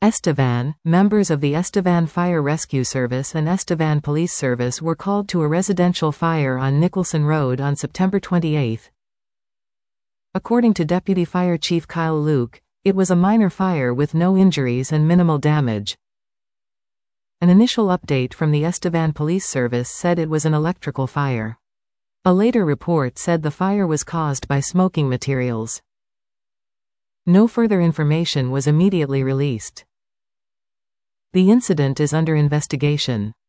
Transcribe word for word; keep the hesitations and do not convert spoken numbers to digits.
Estevan, members of the Estevan Fire Rescue Service and Estevan Police Service were called to a residential fire on Nicholson Road on September twenty-eighth. According to Deputy Fire Chief Kyle Luke, it was a minor fire with no injuries and minimal damage. An initial update from the Estevan Police Service said it was an electrical fire. A later report said the fire was caused by smoking materials. No further information was immediately released. The incident is under investigation.